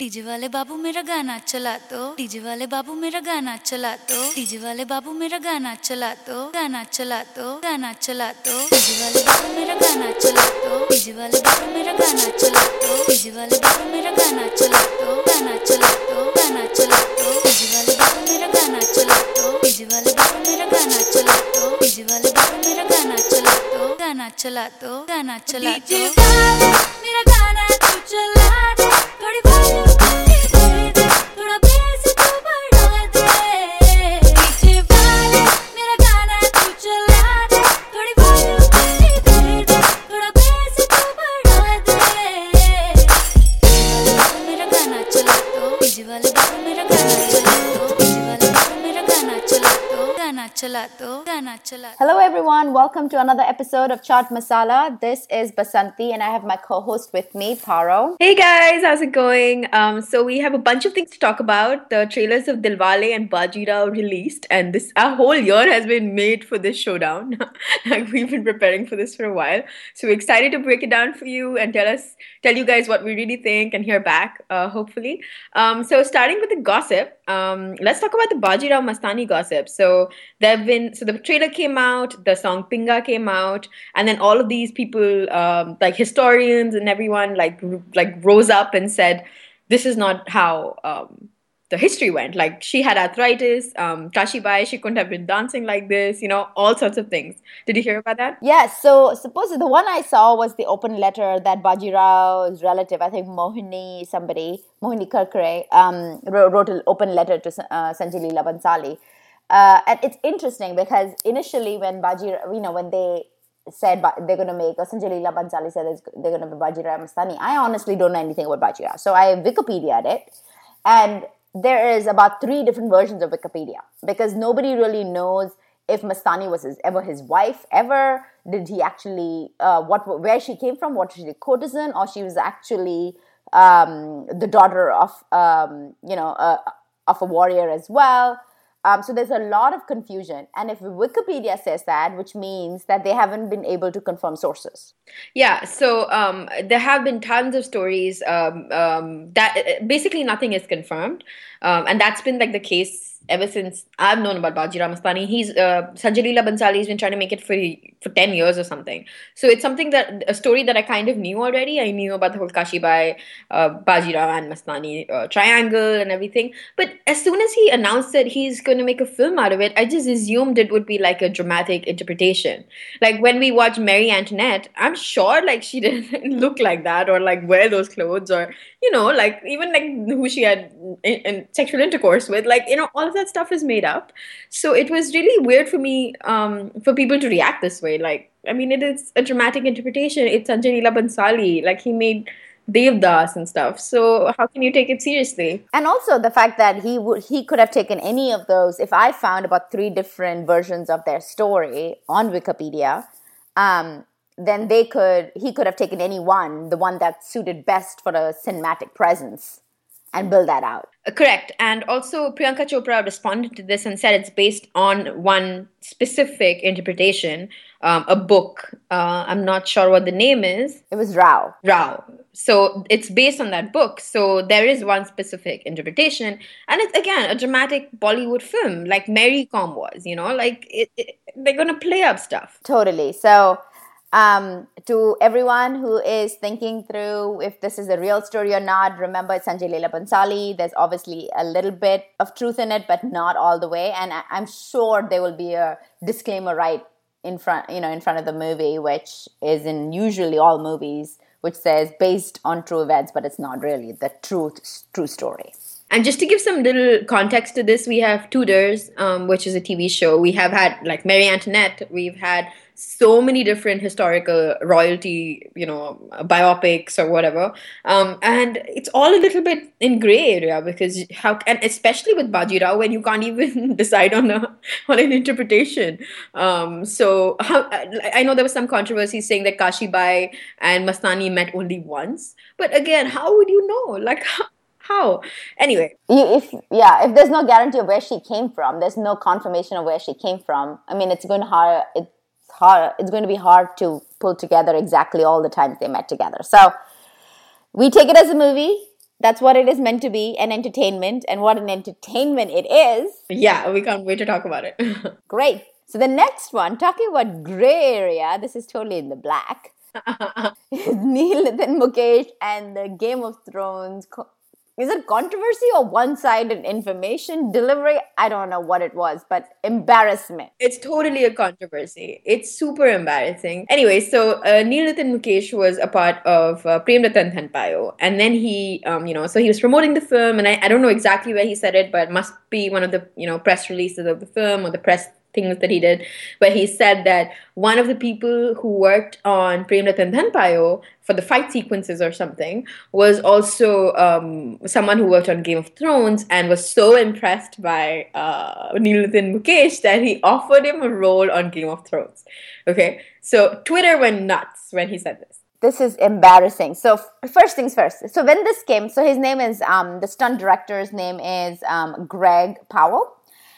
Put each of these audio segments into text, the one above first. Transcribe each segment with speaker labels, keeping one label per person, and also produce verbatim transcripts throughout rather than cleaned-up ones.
Speaker 1: DJ वाले बाबू मेरा गाना चला दो, डीजे वाले बाबू मेरा गाना चला दो, डीजे वाले बाबू मेरा गाना चला दो, गाना चला दो, गाना चला दो, डीजे वाले बाबू मेरा गाना चला दो, डीजे वाले बाबू मेरा गाना चला दो, डीजे वाले बाबू मेरा गाना चला दो, गाना चला दो, गाना चला दो, डीजे वाले बाबू मेरा गाना चला दो, डीजे वाले बाबू मेरा गाना चला दो, डीजे वाले बाबू मेरा गाना चला दो, गाना चला दो, गाना चला दो, डीजे वाले मेरा गाना तू चला दे, थोड़ी volume
Speaker 2: Hello everyone, welcome to another episode of Chaat Masala. This is Basanti and I have my co-host with me, Paro.
Speaker 3: Hey guys, how's it going? Um, so we have a bunch of things to talk about. The trailers of Dilwale and Bajirao released, and this our whole year has been made for this showdown. Like we've been preparing for this for a while. So we're excited to break it down for you and tell us, tell you guys what we really think and hear back, uh, hopefully. Um, so starting with the gossip, um, let's talk about the Bajirao Mastani gossip. So there have been, so the trailer came out, the song Pinga came out, and then all of these people, um, like historians and everyone, like like rose up and said, this is not how um, the history went. Like she had arthritis, um, Kashibai, she couldn't have been dancing like this, you know, all sorts of things. Did you hear about that?
Speaker 2: Yes, so suppose the one I saw was the open letter that Bajirao's relative, I think Mohini somebody, Mohini Karkare, um, wrote an open letter to uh, Sanjay Leela Bhansali. Uh, and it's interesting because initially when Bajirao, you know, when they said they're going to make, or Sanjay Leela Bhansali said they're going to be Bajirao Mastani, I honestly don't know anything about Bajirao. So I Wikipedia'd it, and there is about three different versions of Wikipedia because nobody really knows if Mastani was his, ever his wife, ever. Did he actually, uh, what, where she came from, what was she a courtesan, or she was actually um, the daughter of, um, you know, uh, of a warrior as well. Um, so there's a lot of confusion. And if Wikipedia says that, which means that they haven't been able to confirm sources.
Speaker 3: Yeah, so um, there have been tons of stories um, um, that basically nothing is confirmed. Um, and that's been like the case ever since I've known about Bajirao Mastani. He's, uh, Sanjay Leela Bhansali has been trying to make it for for ten years or something. So it's something that, a story that I kind of knew already. I knew about the whole Kashibai, uh, Bajirao and Mastani uh, triangle and everything. But as soon as he announced that he's going to make a film out of it, I just assumed it would be like a dramatic interpretation. Like when we watch Marie Antoinette, I'm sure like she didn't look like that or like wear those clothes or, you know, like even like who she had in, in sexual intercourse with, like, you know, all of that stuff is made up. So it was really weird for me, um, for people to react this way. Like, I mean, it is a dramatic interpretation. It's Sanjay Leela Bhansali. Like, he made Devdas and stuff. So how can you take it seriously?
Speaker 2: And also the fact that he would he could have taken any of those. If I found about three different versions of their story on Wikipedia, um, then they could he could have taken any one, the one that suited best for a cinematic presence, and build that out.
Speaker 3: Uh, correct. And also Priyanka Chopra responded to this and said it's based on one specific interpretation, um, a book. Uh, I'm not sure what the name is.
Speaker 2: It was Rao.
Speaker 3: Rao. So it's based on that book. So there is one specific interpretation. And it's, again, a dramatic Bollywood film like Mary Com was, you know, like it, it, they're going to play up stuff.
Speaker 2: Totally. So Um, to everyone who is thinking through if this is a real story or not, remember it's Sanjay Leela Bhansali. There's obviously a little bit of truth in it, but not all the way. And I- I'm sure there will be a disclaimer right in front, you know, in front of the movie, which is in usually all movies, which says based on true events, but it's not really the truth, true story.
Speaker 3: And just to give some little context to this, we have Tudors, um, which is a T V show. We have had like Marie Antoinette. We've had so many different historical royalty, you know, biopics or whatever. Um, and it's all a little bit in gray area because how, and especially with Bajirao when you can't even decide on a on an interpretation. Um, so how, I know there was some controversy saying that Kashibai and Mastani met only once. But again, how would you know? Like, how? How? Anyway.
Speaker 2: You, if yeah, if there's no guarantee of where she came from, there's no confirmation of where she came from. I mean, it's going to hard. It's hard. It's going to be hard to pull together exactly all the times they met together. So we take it as a movie. That's what it is meant to be, an entertainment. And what an entertainment it is.
Speaker 3: Yeah, we can't wait to talk about it.
Speaker 2: Great. So the next one, talking about gray area, this is totally in the black. Neil, Nitin, Mukesh, and the Game of Thrones. Co- is it controversy or one-sided information delivery? I don't know what it was, but embarrassment.
Speaker 3: It's totally a controversy. It's super embarrassing. Anyway, so uh, Neil Nitin Mukesh was a part of uh, Prem Ratan Dhan Payo, and then he, um, you know, so he was promoting the film, and I, I don't know exactly where he said it, but it must be one of the, you know, press releases of the film or the press things that he did, where he said that one of the people who worked on Prem Ratan Dhan Payo for the fight sequences or something was also um, someone who worked on Game of Thrones and was so impressed by uh, Neil Nitin Mukesh that he offered him a role on Game of Thrones. Okay, so Twitter went nuts when he said this.
Speaker 2: This is embarrassing. So f- first things first. So when this came, so his name is, um, the stunt director's name is um, Greg Powell.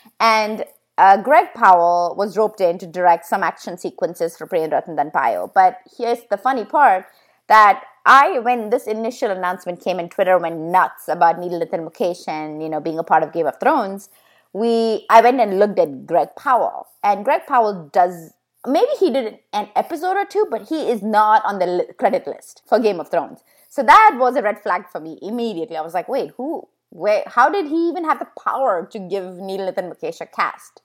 Speaker 2: And Uh, Greg Powell was roped in to direct some action sequences for Prem Ratan Dhan Payo. But here's the funny part, that I, when this initial announcement came and Twitter went nuts about Neil Nitin Mukesh and, you know, being a part of Game of Thrones, we, I went and looked at Greg Powell. And Greg Powell does, maybe he did an episode or two, but he is not on the li- credit list for Game of Thrones. So that was a red flag for me immediately. I was like, wait, who? Wait, how did he even have the power to give Neil Nitin Mukesh a cast?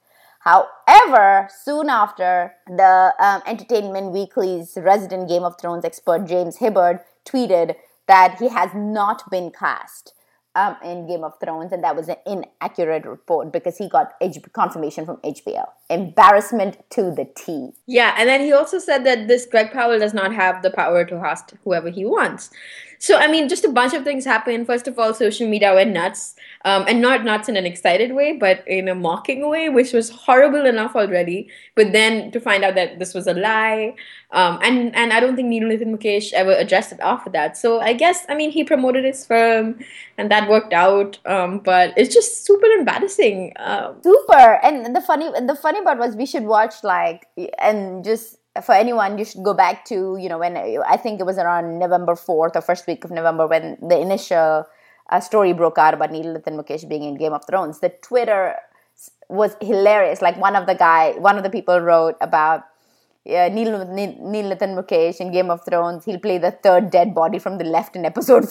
Speaker 2: However, soon after, the um, Entertainment Weekly's resident Game of Thrones expert James Hibbard tweeted that he has not been cast um, in Game of Thrones, and that was an inaccurate report because he got H- confirmation from H B O. Embarrassment to the T.
Speaker 3: Yeah, and then he also said that this Greg Powell does not have the power to host whoever he wants. So, I mean, just a bunch of things happened. First of all, social media went nuts. Um, and not nuts in an excited way, but in a mocking way, which was horrible enough already. But then to find out that this was a lie. Um, and, and I don't think Neil Nitin Mukesh ever addressed it after that. So I guess, I mean, he promoted his film and that worked out. Um, but it's just super embarrassing. Um,
Speaker 2: super. And the funny, the funny part was we should watch like, and just, for anyone, you should go back to, you know, when I think it was around November fourth or first week of November when the initial uh, story broke out about Neil Nitin Mukesh being in Game of Thrones. The Twitter was hilarious. Like one of the guy, one of the people wrote about yeah, Neil, Neil, Neil Nitin Mukesh in Game of Thrones. He'll play the third dead body from the left in episode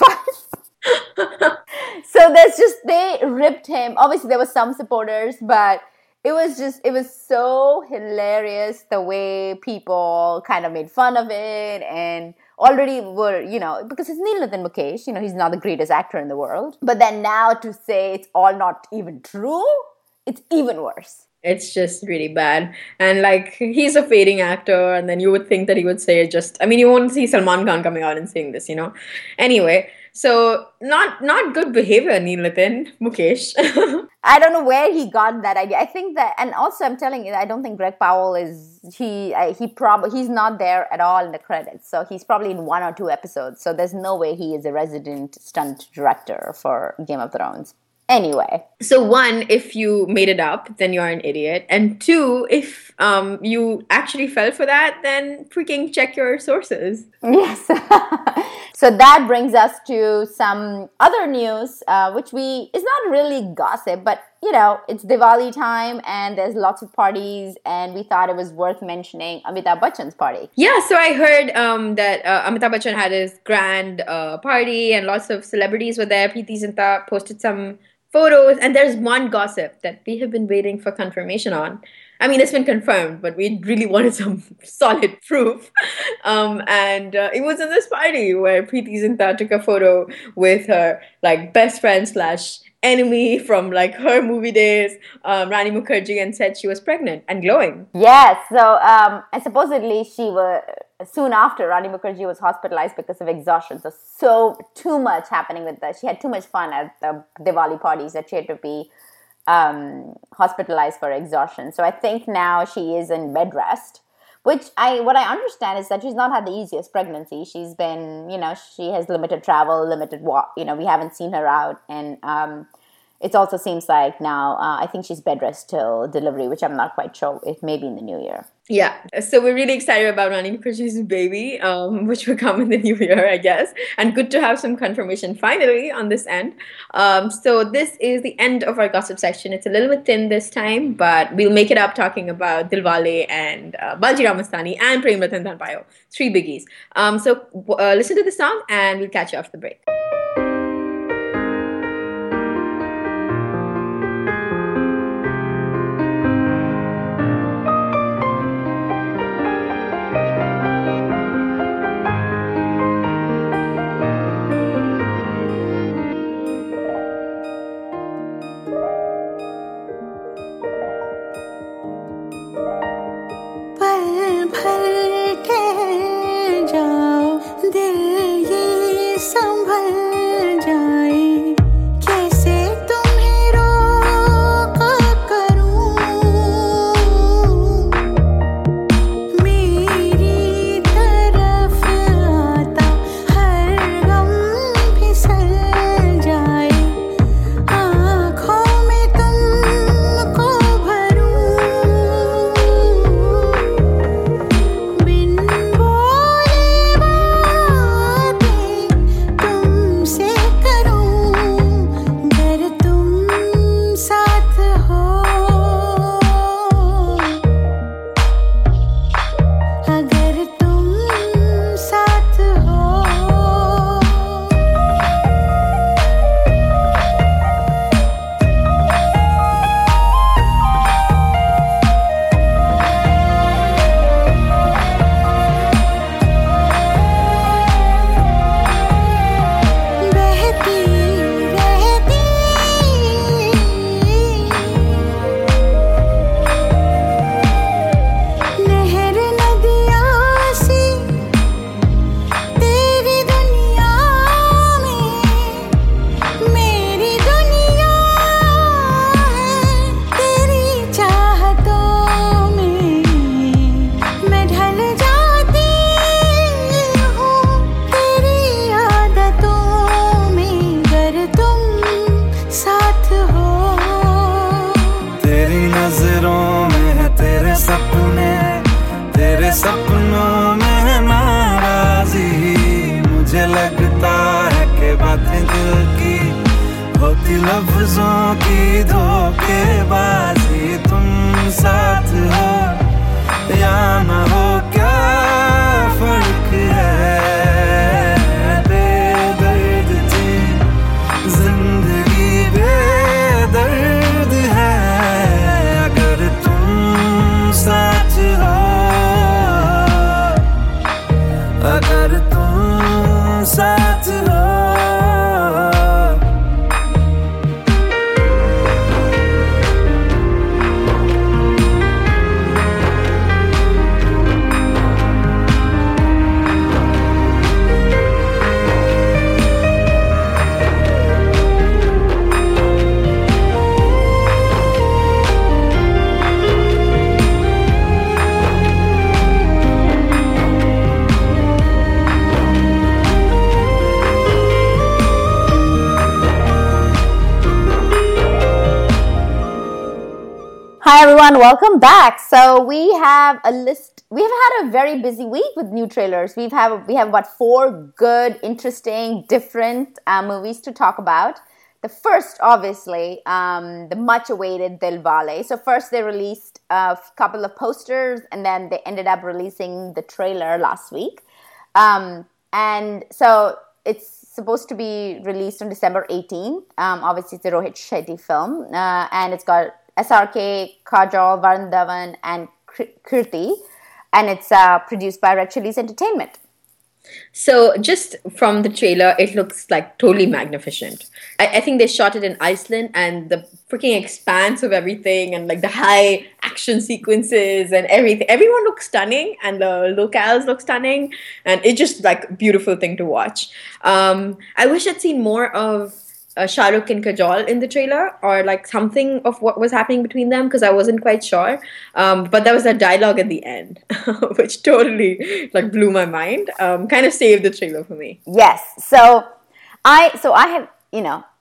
Speaker 2: five. So there's just, they ripped him. Obviously, there were some supporters, but it was just, it was so hilarious the way people kind of made fun of it and already were, you know, because it's Neil Nitin Mukesh, you know, he's not the greatest actor in the world. But then now to say it's all not even true, it's even worse.
Speaker 3: It's just really bad. And like, he's a fading actor, and then you would think that he would say just, I mean, you won't see Salman Khan coming out and saying this, you know. Anyway, so not not good behavior, Neil Nitin Mukesh.
Speaker 2: I don't know where he got that idea. I think that, and also I'm telling you, I don't think Greg Powell is, he I, he probably, he's not there at all in the credits. So he's probably in one or two episodes. So there's no way he is a resident stunt director for Game of Thrones. Anyway.
Speaker 3: So one, if you made it up, then you're an idiot. And two, if um, you actually fell for that, then freaking check your sources.
Speaker 2: Yes. So that brings us to some other news, uh, which we, is not really gossip, but you know, it's Diwali time and there's lots of parties, and we thought it was worth mentioning Amitabh Bachchan's party.
Speaker 3: Yeah, so I heard um, that uh, Amitabh Bachchan had his grand uh, party and lots of celebrities were there. Preeti Zinta posted some photos, and there's one gossip that we have been waiting for confirmation on. I mean, it's been confirmed, but we really wanted some solid proof. Um, and uh, it was in this party where Preeti Zinta took a photo with her like best friend slash enemy from like her movie days, um, Rani Mukherjee, and said she was pregnant and glowing.
Speaker 2: Yes, so um, and supposedly she was, soon after Rani Mukherjee was hospitalized because of exhaustion. So, so too much happening with that. She had too much fun at the Diwali parties that she had to be um, hospitalized for exhaustion. So I think now she is in bed rest, which I, what I understand is that she's not had the easiest pregnancy. She's been, you know, she has limited travel, limited walk, you know, we haven't seen her out. And, um, it also seems like now, uh, I think she's bed rest till delivery, which I'm not quite sure. It may be in the new year.
Speaker 3: Yeah, so we're really excited about Rani Mukherjee's baby, um, which will come in the new year, I guess. And good to have some confirmation finally on this end. Um, so this is the end of our gossip section. It's a little bit thin this time, but we'll make it up talking about Dilwale and uh, Bajirao Mastani and Prem Ratan Dhan Payo. Three biggies. Um, so uh, listen to the song and we'll catch you after the break.
Speaker 4: लफ्जों की धोखेबाजी तुम साथ हो या ना हो क्या फर्क है बेदर्द थी जिंदगी बेदर्द है अगर तुम साथ हो अगर तुम साथ हो
Speaker 2: Hi everyone, welcome back. So we have a list. We've had a very busy week with new trailers. We've have we have about four good, interesting, different uh, movies to talk about. The first, obviously, um, the much-awaited Dilwale. So first they released a couple of posters, and then they ended up releasing the trailer last week. Um, and so it's supposed to be released on December eighteenth. Um, obviously, it's a Rohit Shetty film, uh, and it's got S R K, Kajol, Varun Dhawan, and Kirti, and it's uh, produced by Red Chillies Entertainment.
Speaker 3: So just from the trailer, it looks like totally magnificent. I, I think they shot it in Iceland, and the freaking expanse of everything and like the high action sequences and everything. Everyone looks stunning, and the locales look stunning, and it's just like a beautiful thing to watch. Um, I wish I'd seen more of Uh, Shah Rukh and Kajol in the trailer, or like something of what was happening between them, because I wasn't quite sure. Um, but there was that dialogue at the end, which totally like blew my mind. Um, kind of saved the trailer for me.
Speaker 2: Yes. So I, so I have, you know,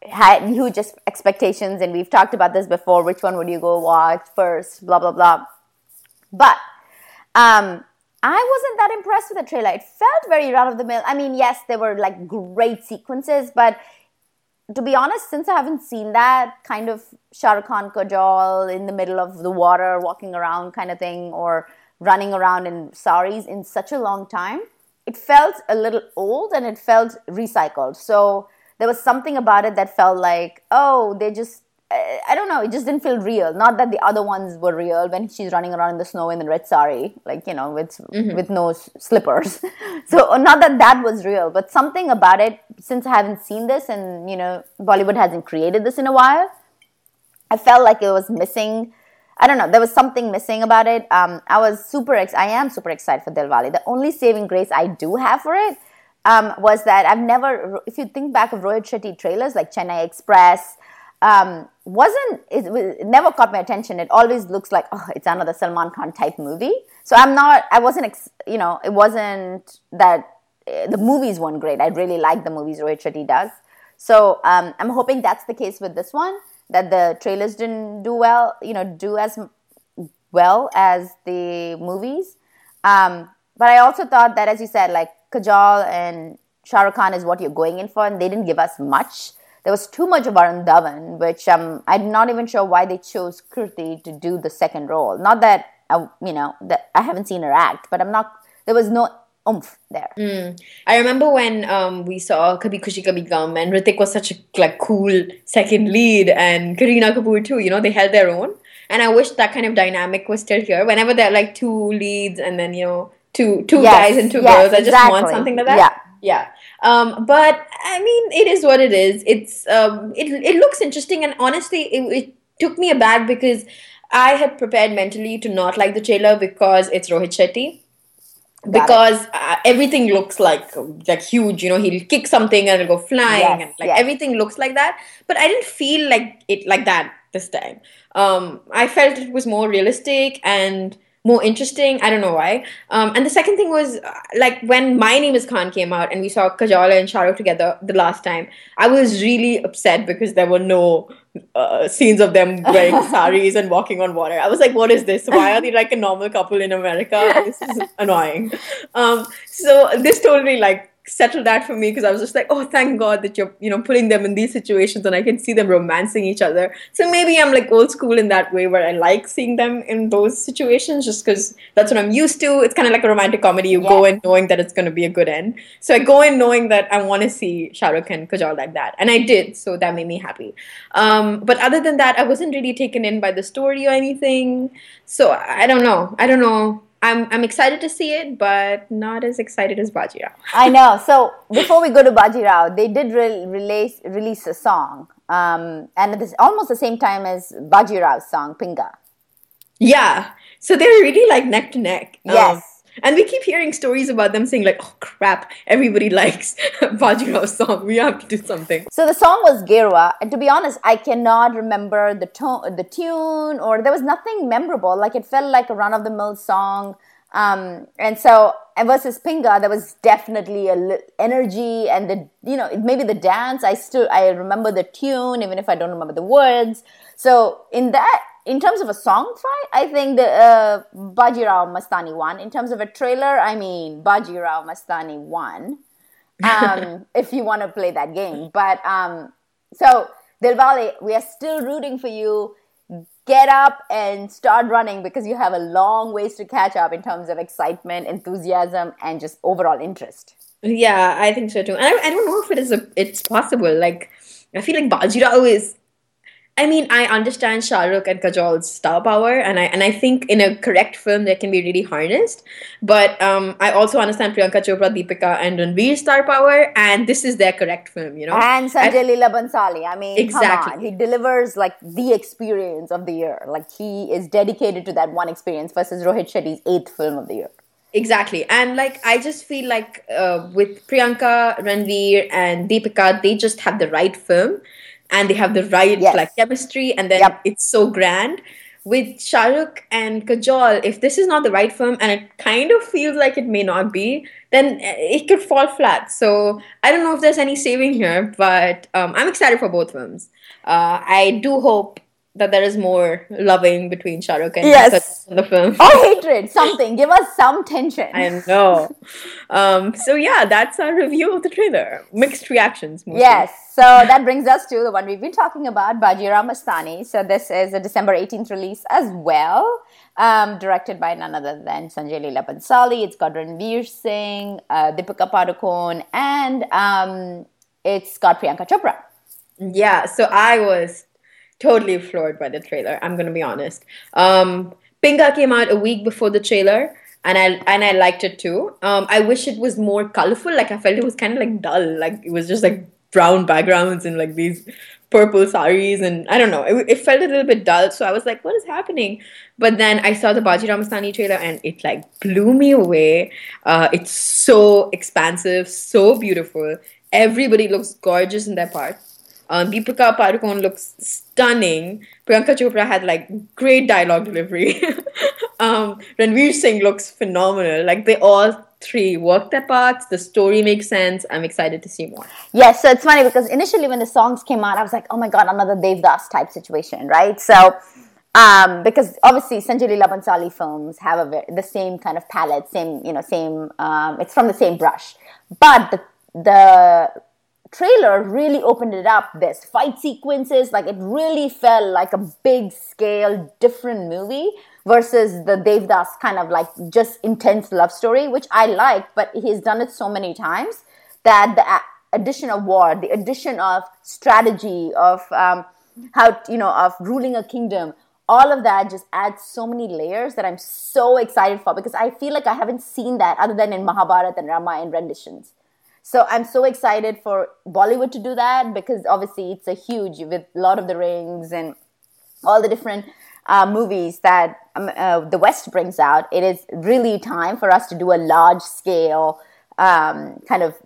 Speaker 2: had huge ex- expectations, and we've talked about this before. Which one would you go watch first? Blah blah blah. But um, I wasn't that impressed with the trailer. It felt very run of the mill. I mean, yes, there were like great sequences, but to be honest, since I haven't seen that kind of Shah Rukh Khan Kajol in the middle of the water, walking around kind of thing, or running around in saris in such a long time, it felt a little old and it felt recycled. So there was something about it that felt like, oh, they just, I don't know, it just didn't feel real. Not that the other ones were real when she's running around in the snow in the red sari, like, you know, with mm-hmm. with no slippers. So not that that was real, but something about it, since I haven't seen this and, you know, Bollywood hasn't created this in a while, I felt like it was missing. I don't know, there was something missing about it. Um, I was super, ex- I am super excited for Dilwale. The only saving grace I do have for it um, was that I've never, if you think back of Rohit Shetty trailers like Chennai Express, um, wasn't, it, it never caught my attention. It always looks like, oh, it's another Salman Khan type movie. So I'm not, I wasn't, ex- you know, it wasn't that, uh, the movies weren't great. I really like the movies Rohit Shetty does. So um, I'm hoping that's the case with this one, that the trailers didn't do well, you know, do as well as the movies. Um, but I also thought that, as you said, like Kajol and Shah Rukh Khan is what you're going in for, and they didn't give us much. There was too much of Varun Dhawan, which um, I'm not even sure why they chose Kriti to do the second role. Not that, I, you know, that I haven't seen her act, but I'm not, there was no oomph there.
Speaker 3: Mm. I remember when um, we saw Kabhi Khushi Kabhi Gum, and Hrithik was such a like cool second lead, and Kareena Kapoor too, you know, they held their own. And I wish that kind of dynamic was still here. Whenever there are like two leads and then, you know, two two
Speaker 2: yes,
Speaker 3: guys and two
Speaker 2: yes,
Speaker 3: girls, I just
Speaker 2: exactly.
Speaker 3: want something like that.
Speaker 2: Yeah.
Speaker 3: Yeah. Um, but I mean, it is what it is. It's um, it it looks interesting, and honestly, it, it took me aback because I had prepared mentally to not like the trailer because it's Rohit Shetty. Because uh, everything looks like like huge, you know, he'll kick something and it'll go flying,
Speaker 2: yes,
Speaker 3: and like
Speaker 2: yes.
Speaker 3: everything looks like that. But I didn't feel like it like that this time. Um, I felt it was more realistic and more interesting. I don't know why. Um, and the second thing was, uh, like, when My Name is Khan came out and we saw Kajol and Shah Rukh together the last time, I was really upset because there were no uh, scenes of them wearing saris and walking on water. I was like, what is this? Why are they like a normal couple in America? This is annoying. Um, so this totally like settled that for me, because I was just like, oh, thank God that you're, you know, putting them in these situations and I can see them romancing each other. So maybe I'm like old school in that way, where I like seeing them in those situations just because that's what I'm used to. It's kind of like a romantic comedy. You yeah. go in knowing that it's going to be a good end. So I go in knowing that I want to see Shah Rukh and Kajol like that. And I did. So that made me happy. Um, but other than that, I wasn't really taken in by the story or anything. So I don't know. I don't know. I'm I'm excited to see it, but not as excited as Bajirao.
Speaker 2: I know. So before we go to Bajirao, they did re- release release a song, um, and at this, almost the same time as Bajirao's song, Pinga.
Speaker 3: Yeah. So they're really like neck to neck.
Speaker 2: Yes. Um,
Speaker 3: and we keep hearing stories about them saying like, oh crap, everybody likes Bajirao's song. We have to do something.
Speaker 2: So the song was Gerwa. And to be honest, I cannot remember the tone, the tune, or there was nothing memorable. Like it felt like a run-of-the-mill song. Um, and so, and versus Pinga, there was definitely a li- energy and the, you know, maybe the dance. I still, I remember the tune, even if I don't remember the words. So in that, in terms of a song fight, I think the uh, Bajirao Mastani won. In terms of a trailer, I mean, Bajirao Mastani won. Um, if you want to play that game. But, um, so, Dilwale, we are still rooting for you. Get up and start running, because you have a long ways to catch up in terms of excitement, enthusiasm, and just overall interest.
Speaker 3: Yeah, I think so too. And I, I don't know if it is a, it's possible. Like, I feel like Bajirao is, I mean, I understand Shah Rukh and Kajol's star power, and I and I think in a correct film that can be really harnessed. But um, I also understand Priyanka Chopra, Deepika, and Ranveer's star power, and this is their correct film, you know.
Speaker 2: And Sanjay Leela Bhansali. I mean,
Speaker 3: exactly.
Speaker 2: Come on. He delivers like the experience of the year. Like he is dedicated to that one experience versus Rohit Shetty's eighth film of the year.
Speaker 3: Exactly. And like, I just feel like uh, with Priyanka, Ranveer, and Deepika, they just have the right film. And they have the right yes. like chemistry, and then yep. it's so grand. with Shah Rukh and Kajol, if this is not the right film and it kind of feels like it may not be, then it could fall flat. So I don't know if there's any saving here, but um, I'm excited for both films. Uh, I do hope that there is more loving between Shah Rukh and
Speaker 2: Yes.
Speaker 3: Kajol in the film.
Speaker 2: Or hatred, something. Give us some tension.
Speaker 3: I know. Um, so yeah, that's our review of the trailer. Mixed reactions. Mostly.
Speaker 2: Yes, so that brings us to the one we've been talking about, Bajirao Mastani. So this is a December eighteenth release as well, um, directed by none other than Sanjay Leela Bhansali. It's got Ranveer Singh, uh, Deepika Padukone, and um, it's got Priyanka Chopra.
Speaker 3: Yeah, so I was totally floored by the trailer. I'm gonna be honest. Um, Pinga came out a week before the trailer, and I and I liked it too. Um, I wish it was more colorful. Like I felt it was kind of like dull. Like it was just like brown backgrounds and like these purple saris, and I don't know. It, it felt a little bit dull. So I was like, what is happening? But then I saw the Bajirao Mastani trailer, and it like blew me away. Uh, it's so expansive, so beautiful. Everybody looks gorgeous in their parts. Um, Deepika Padukone looks stunning. Priyanka Chopra had like great dialogue delivery. um, Ranveer Singh looks phenomenal. Like they all three work their parts. The story makes sense. I'm excited to see more.
Speaker 2: Yes, so it's funny because initially when the songs came out, I was like, oh my god, another Devdas type situation, right? So, um, because obviously Sanjay Leela Bhansali films have a very, the same kind of palette, same, you know, same, um, it's from the same brush. But the, the trailer really opened it up. There's fight sequences, like it really felt like a big scale, different movie versus the Devdas kind of like just intense love story, which I like, but he's done it so many times that the a- addition of war, the addition of strategy, of um, how, you know, of ruling a kingdom, all of that just adds so many layers that I'm so excited for, because I feel like I haven't seen that other than in Mahabharata and Ramayana renditions. So I'm so excited for Bollywood to do that, because obviously it's a huge, with Lord of the Rings and all the different uh, movies that um, uh, the West brings out. It is really time for us to do a large scale um, kind of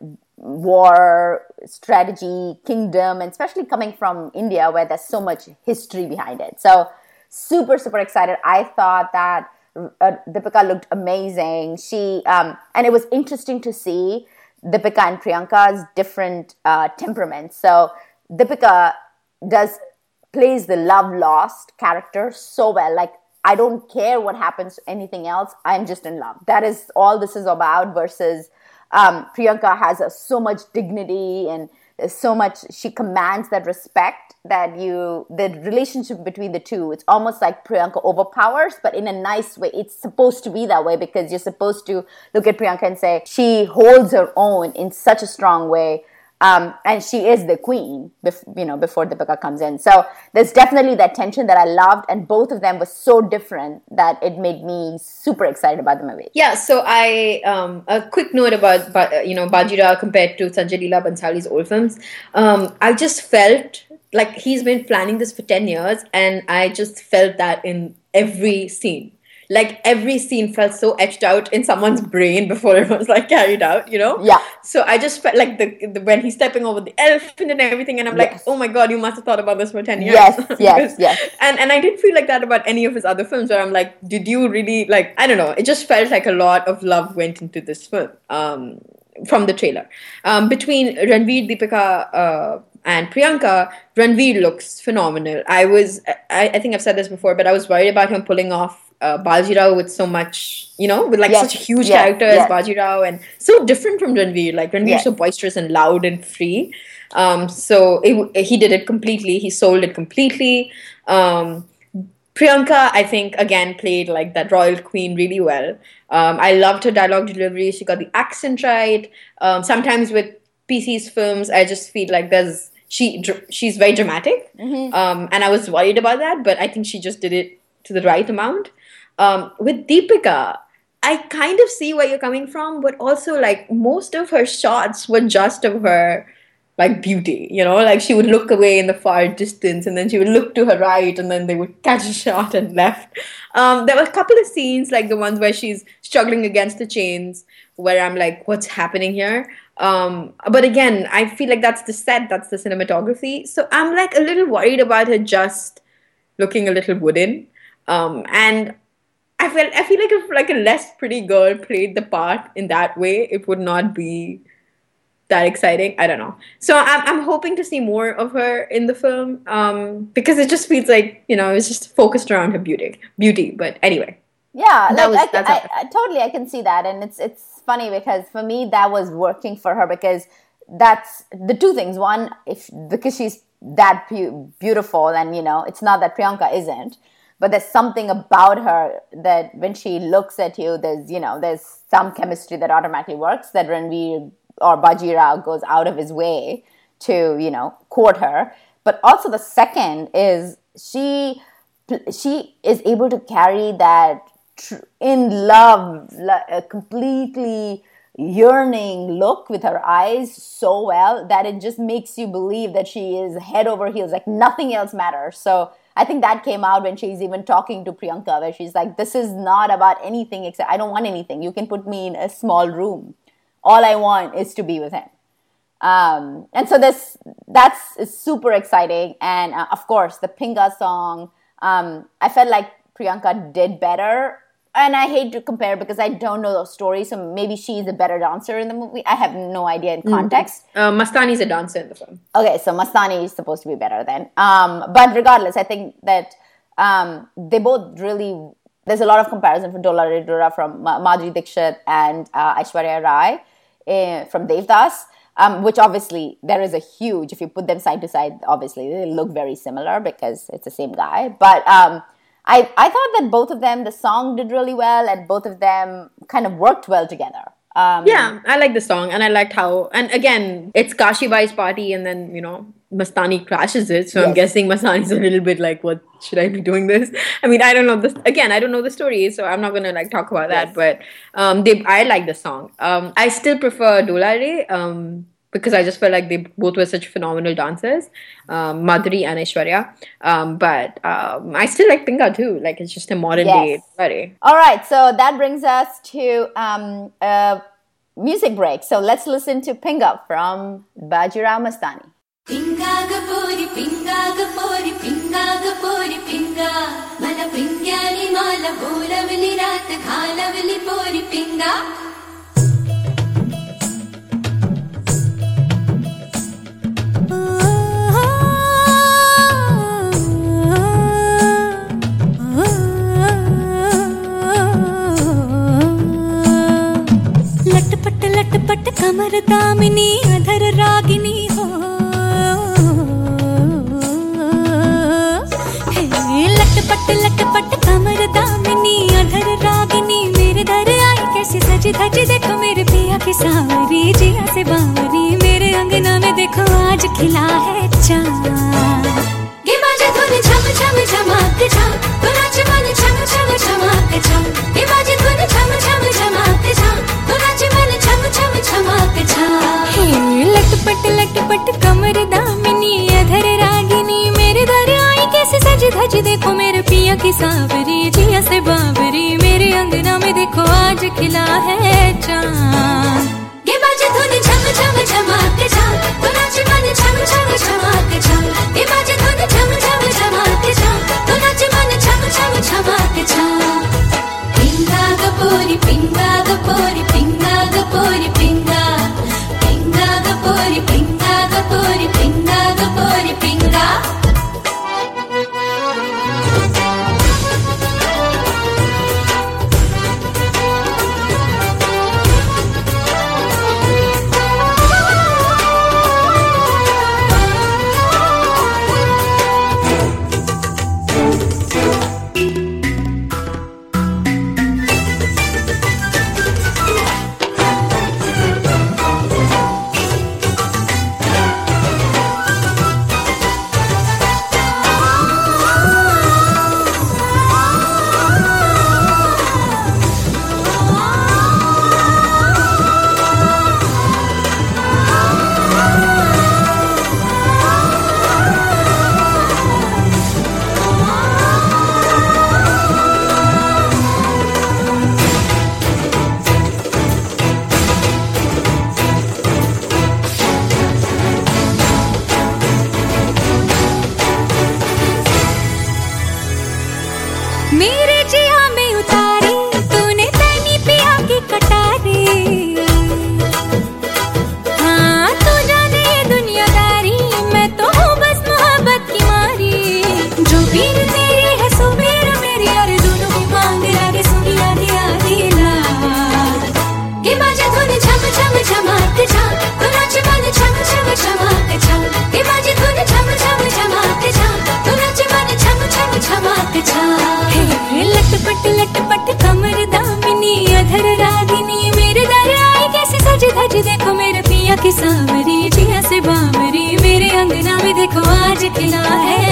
Speaker 2: war, strategy, kingdom, and especially coming from India where there's so much history behind it. So super, super excited. I thought that uh, Deepika looked amazing. She, um, and it was interesting to see Deepika and Priyanka's different uh, temperaments. So Deepika does plays the love lost character so well. Like, I don't care what happens to anything else. I'm just in love. That is all this is about. Versus um, Priyanka has a, so much dignity and so much. She commands that respect that you. The relationship between the two. It's almost like Priyanka overpowers, but in a nice way. It's supposed to be that way because you're supposed to look at Priyanka and say she holds her own in such a strong way. Um, and she is the queen, bef- you know, before Deepika comes in. So there's definitely that tension that I loved, and both of them were so different that it made me super excited about the movie.
Speaker 3: Yeah, so I um, a quick note about Ba- you know Bajirao compared to Sanjay Leela Bhansali's old films. Um, I just felt like he's been planning this for ten years, and I just felt that in every scene. Like every scene felt so etched out in someone's brain before it was like carried out, you know?
Speaker 2: Yeah.
Speaker 3: So I just felt like the, the when he's stepping over the elephant and everything, and I'm like,
Speaker 2: Yes.
Speaker 3: oh my god, you must have thought about this for ten years.
Speaker 2: Yes, yes,
Speaker 3: Because-
Speaker 2: yes.
Speaker 3: And and I didn't feel like that about any of his other films, where I'm like, did you really like? I don't know. It just felt like a lot of love went into this film um, from the trailer. Um, between Ranveer, Deepika, uh, and Priyanka, Ranveer looks phenomenal. I was, I, I think I've said this before, but I was worried about him pulling off uh, Bajirao with so much, you know, with like
Speaker 2: Yes,
Speaker 3: such a huge
Speaker 2: yes,
Speaker 3: character
Speaker 2: yes.
Speaker 3: as Bajirao, and so different from Ranveer. Like Ranveer
Speaker 2: Yes.
Speaker 3: is so boisterous and loud and free. Um, so it, he did it completely. He sold it completely. Um, Priyanka, I think, again, played like that royal queen really well. Um, I loved her dialogue delivery. She got the accent right. Um, sometimes with P C's films, I just feel like there's she dr- she's very dramatic,
Speaker 2: Mm-hmm.
Speaker 3: um, and I was worried about that. But I think she just did it to the right amount. Um, with Deepika, I kind of see where you're coming from, but also like most of her shots were just of her like beauty, you know, like she would look away in the far distance and then she would look to her right and then they would catch a shot and left. Um, there were a couple of scenes like the ones where she's struggling against the chains where I'm like, what's happening here? Um, but again, I feel like that's the set, that's the cinematography. So I'm like a little worried about her just looking a little wooden. Um, and I feel I feel like if like a less pretty girl played the part in that way, it would not be that exciting. I don't know. So I'm I'm hoping to see more of her in the film, um, because it just feels like, you know, it's just focused around her beauty. Beauty. But anyway.
Speaker 2: Yeah,
Speaker 3: That
Speaker 2: like
Speaker 3: was-
Speaker 2: I,
Speaker 3: that's
Speaker 2: I,
Speaker 3: how-
Speaker 2: I totally I can see that, and it's it's funny because for me that was working for her because that's the two things. One, if because she's that pu- beautiful, and you know, it's not that Priyanka isn't, but there's something about her that when she looks at you, there's you know, there's some chemistry that automatically works. That Ranveer or Bajirao goes out of his way to you know court her. But also the second is she she is able to carry that tr- in love, like, a completely yearning look with her eyes so well that it just makes you believe that she is head over heels, like nothing else matters. So I think that came out when she's even talking to Priyanka, where she's like, this is not about anything except I don't want anything. You can put me in a small room. All I want is to be with him. Um, and so this that's is super exciting. And uh, of course, the Pinga song, um, I felt like Priyanka did better. And I hate to compare because I don't know those stories. So maybe she's a better dancer in the movie. I have no idea in context.
Speaker 3: Uh, Mastani's a dancer in the film.
Speaker 2: Okay, so Mastani is supposed to be better then. Um, but regardless, I think that um, they both really... There's a lot of comparison for Dola Re Dora from Ma- Madhuri Dixit and uh, Aishwarya Rai uh, from Devdas, um, which obviously there is a huge... If you put them side to side, obviously they look very similar because it's the same guy. But um, I, I thought that both of them, the song did really well and both of them kind of worked well together. Um,
Speaker 3: Yeah, I like the song, and I liked how, and again, it's Kashibai's party, and then, you know, Mastani crashes it, so I'm
Speaker 2: Yes.
Speaker 3: guessing Mastani's a little bit like, what, should I be doing this? I mean, I don't know this, again, I don't know the story, so I'm not gonna, like, talk about that,
Speaker 2: Yes.
Speaker 3: but um, they, I like the song. Um, I still prefer Dolare, um, because I just felt like they both were such phenomenal dancers, um, Madhuri and Aishwarya, um, but um, I still like Pinga too, like, it's just a modern
Speaker 2: Yes.
Speaker 3: day Dolare.
Speaker 2: All right, so that brings us to um, a music break. So let's listen to Pinga from Bajirao Mastani.
Speaker 1: Pinga gapori, pinga gapori, pinga gapori, pinga. Mala pingyani mala bolavli raat khalavli pori pinga. लटपट लटपट कमर दामिनी अधर रागिनी हो हे लटपट लटपट कमर दामिनी अधर रागिनी मेरे दर आई कैसी सजी धजी देखो मेरे पिया की सावरी जिया से बावरी मेरे अंगना में देखो आज खिला है चाँद गे बाजे धुन झम झम झमाक झम तो नाच मन झम झम झमाक झम गे बाजे धुन झम झम झमाक झम तो नाच मन झम झम झमाक झम हे लटपट लटपट कमर दामिनी अधर रागिनी मेरे दर आई कैसे सज धज देखो मेरे पिया की सावरी जिया से बावरी मेरे अंगना में देखो आज खिला है चाँद गे बाजे धुन झम झम झमाक झम तो नाच मन झम झम झमाक झम गे बाजे धुन झम झम झमाक झम तो नाच मन झम झम झमाक झम पिंगा गपोरी पिंगा गपोरी पिंगा गपोरी पिंगा पिंगा गपोरी पिंगा गपोरी पिंगा गपोरी पिंगा मेरे जिया में उतारी तूने तैनी पिया की कटारी हाँ तू जाने ये दुनियादारी मैं तो हूँ बस मोहब्बत की मारी जो पीर तेरी है सो पीर मेरी यार दोनों की मांग लागे सुनी आधी आधी ला के बाजे धुन झम झम झमाते झा तो नाच मन झम झम झमाते झा के बाजे धुन झम झम झमाते झा तो नाच मन झम झम झमाते झा लटपट लटपट कमर दामिनी अधर रागिनी मेरे दर आई कैसे सज धज देखो मेरे पिया की सांवरी जिया से बामरी मेरे अंगना में देखो आज खिला है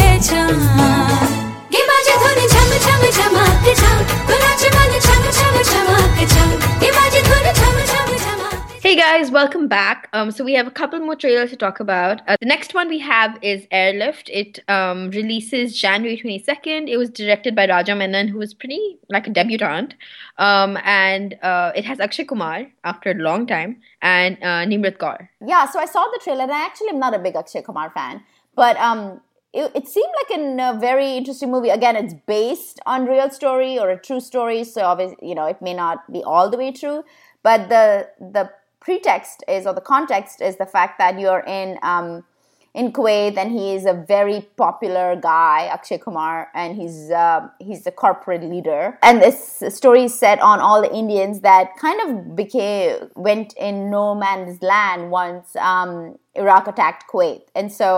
Speaker 1: चाँद के बाजे धुन झम झम झमाते झा तो नाच मन झम झम झमाते झा के बाजे धुन झम झम झमाते.
Speaker 3: Hey guys, welcome back. Um, so we have a couple more trailers to talk about. Uh, the next one we have is Airlift. It um, releases January twenty-second. It was directed by Raja Menon, who is pretty like a debutante. Um, and uh, it has Akshay Kumar after a long time and uh, Nimrat Kaur.
Speaker 2: Yeah, so I saw the trailer and I actually am not a big Akshay Kumar fan. But um, it, it seemed like a uh, very interesting movie. Again, it's based on real story or a true story. So obviously, you know, it may not be all the way true. But the the pretext is, or the context is the fact that you're in um, in Kuwait and he is a very popular guy, Akshay Kumar, and he's uh, he's a corporate leader. And this story is set on all the Indians that kind of became went in no man's land once um, Iraq attacked Kuwait. And so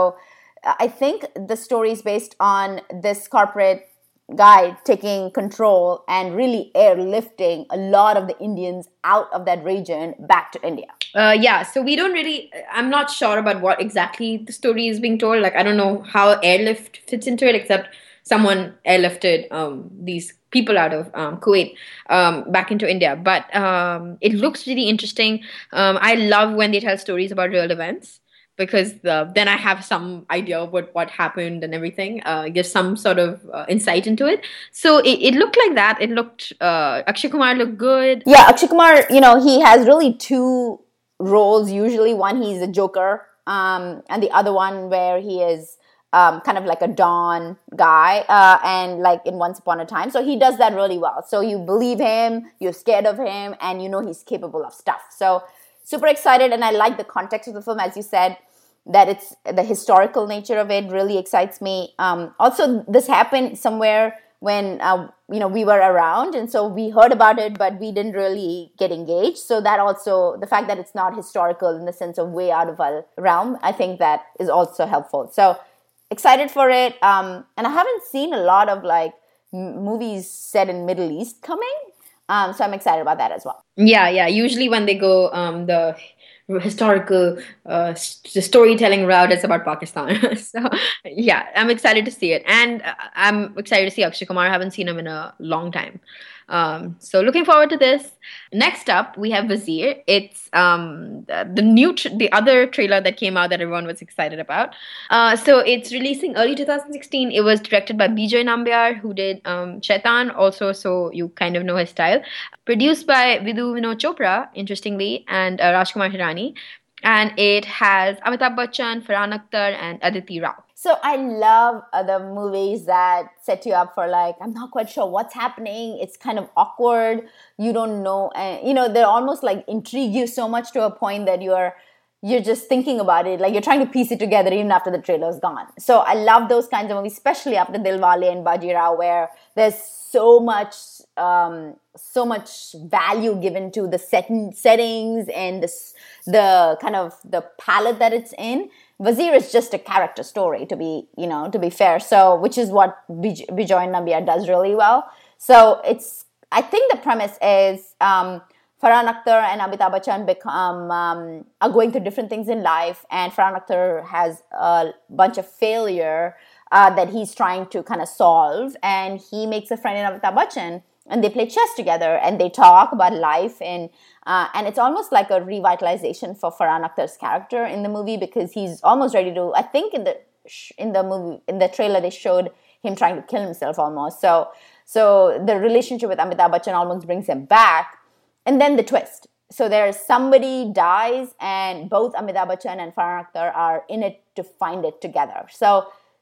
Speaker 2: I think the story is based on this corporate guy taking control and really airlifting a lot of the Indians out of that region back to India.
Speaker 3: Uh, yeah, so we don't really, I'm not sure about what exactly the story is being told. Like, I don't know how airlift fits into it, except someone airlifted um, these people out of um, Kuwait um, back into India. But um, it looks really interesting. Um, I love when they tell stories about real events, because the, then I have some idea of what, what happened and everything. Uh, gives some sort of uh, insight into it. So it, it looked like that. It looked, uh, Akshay Kumar looked good.
Speaker 2: Yeah, Akshay Kumar, you know, he has really two roles usually. One, he's a joker, um, and the other one where he is um, kind of like a Don guy, uh, and like in Once Upon a Time. So he does that really well. So you believe him, you're scared of him, and you know he's capable of stuff. So super excited, and I like the context of the film, as you said, that it's the historical nature of it really excites me. Um, also, this happened somewhere when uh, you know we were around, and so we heard about it, but we didn't really get engaged. So that also, the fact that it's not historical in the sense of way out of our realm, I think that is also helpful. So excited for it, um, and I haven't seen a lot of like m- movies set in Middle East coming, um, so I'm excited about that as well.
Speaker 3: Yeah, yeah. Usually when they go um, the historical uh, st- storytelling route, is about Pakistan. So yeah, I'm excited to see it, and uh, I'm excited to see Akshay Kumar. I haven't seen him in a long time. Um, so looking forward to this. Next up, we have Wazir. It's um, the, the new, tr- the other trailer that came out that everyone was excited about. Uh, so it's releasing early twenty sixteen. It was directed by Bijoy Nambiar, who did um, Shaitan also, so you kind of know his style. Produced by Vidhu Vinod Chopra, interestingly, and uh, Rajkumar Hirani. And it has Amitabh Bachchan, Farhan Akhtar, and Aditi Rao.
Speaker 2: So I love uh, the movies that set you up for like, I'm not quite sure what's happening. It's kind of awkward. You don't know. Uh, you know, they're almost like intrigue you so much to a point that you're you're just thinking about it. Like you're trying to piece it together even after the trailer's gone. So I love those kinds of movies, especially after Dilwale and Bajirao, where there's so much um, so much value given to the set- settings and the, the kind of the palette that it's in. Wazir is just a character story, to be, you know, to be fair. So, which is what Bij- Bijoy Nambiar does really well. So, it's, I think the premise is um, Farhan Akhtar and Amitabh Bachchan become, um, are going through different things in life, and Farhan Akhtar has a bunch of failure uh, that he's trying to kind of solve, and he makes a friend in Amitabh Bachchan, and they play chess together, and they talk about life, and Uh, and it's almost like a revitalization for Farhan Akhtar's character in the movie, because he's almost ready to, I think in the in the movie, in the trailer, they showed him trying to kill himself almost. So so the relationship with Amitabh Bachchan almost brings him back. And then the twist. So there's somebody dies, and both Amitabh Bachchan and Farhan Akhtar are in it to find it together. So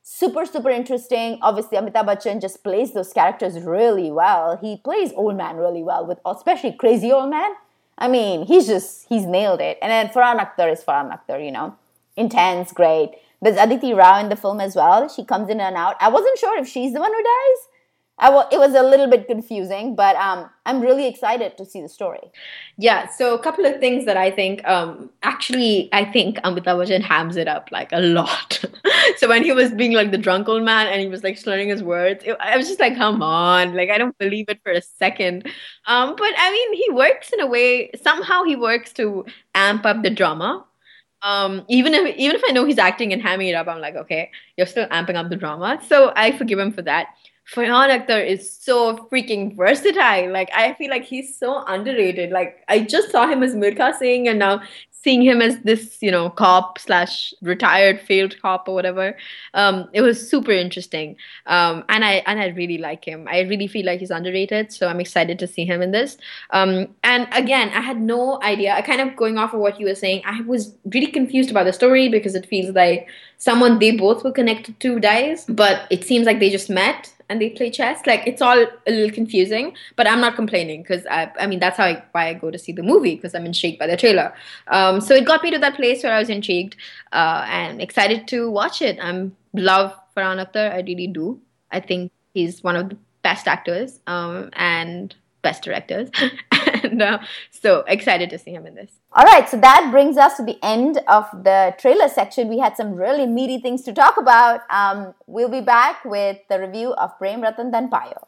Speaker 2: super, super interesting. Obviously, Amitabh Bachchan just plays those characters really well. He plays old man really well, with especially Crazy Old Man. I mean, he's just, he's nailed it. And then Farhan Akhtar is Farhan Akhtar, you know. Intense, great. There's Aditi Rao in the film as well. She comes in and out. I wasn't sure if she's the one who dies. I w- it was a little bit confusing, but um, I'm really excited to see the story.
Speaker 3: Yeah, so a couple of things that I think, um, actually, I think Amitabh Bachchan hams it up like a lot. So when he was being like the drunk old man and he was like slurring his words, it, I was just like, come on, like I don't believe it for a second. Um, but I mean, he works in a way, somehow he works to amp up the drama. Um, even if even if I know he's acting and hamming it up, I'm like, okay, you're still amping up the drama. So I forgive him for that. Farhan Akhtar is so freaking versatile. Like, I feel like he's so underrated. Like, I just saw him as Milkha Singh, and now seeing him as this, you know, cop slash retired failed cop or whatever. Um, it was super interesting. Um, and I and I really like him. I really feel like he's underrated. So I'm excited to see him in this. Um, and again, I had no idea. I kind of going off of what you were saying, I was really confused about the story because it feels like someone they both were connected to dies, but it seems like they just met and they play chess. Like, it's all a little confusing, but I'm not complaining because I, I mean, that's how I, why I go to see the movie, because I'm intrigued by the trailer. Um, so it got me to that place where I was intrigued uh, and excited to watch it. I love Farhan Akhtar. I really do. I think he's one of the best actors um, and best directors. and uh, so excited to see him in this.
Speaker 2: All right, so that brings us to the end of the trailer section. We had some really meaty things to talk about. Um, we'll be back with the review of Prem Ratan Dhan Payo.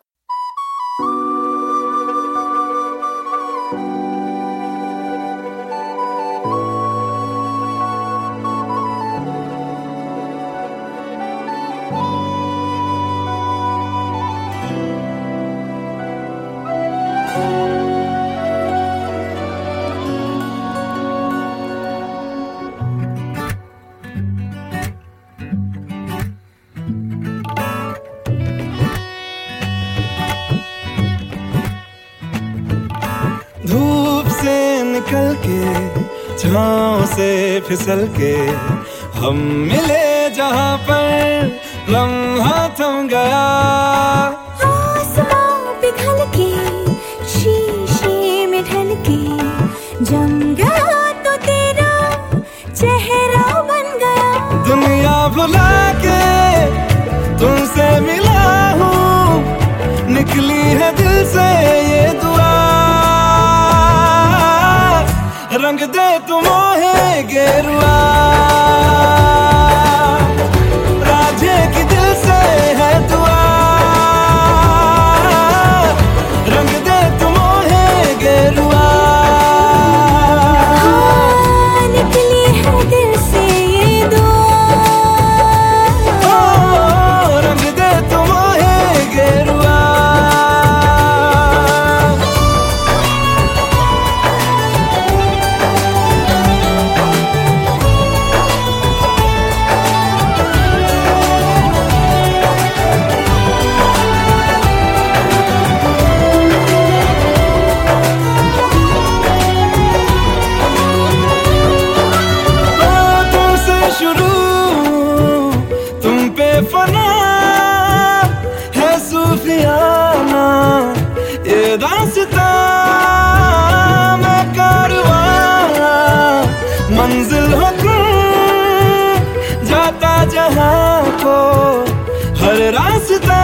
Speaker 4: धूप से निकल के छाँव से फिसल के हम मिले जहाँ पर लम्हा थम गया
Speaker 5: आसमां पिघल के शीशे में ढल के जम गया तो तेरा चेहरा बन गया
Speaker 4: दुनिया भुला के तुमसे मिला हूँ निकली है दिल से ये दुआ रंग दे तुम मोहे गेरुआ राधे की दिल से है दुआ रंग दे तुम मोहे गेरुआ
Speaker 5: हाँ, निकली है दिल से ये दुआ
Speaker 4: ओ, रंग दे तुम मोहे गेरुआ फना है सूफियाना ये दास्तां मैं कारवां मंजिल हो तुम जाता जहां को हर रास्ता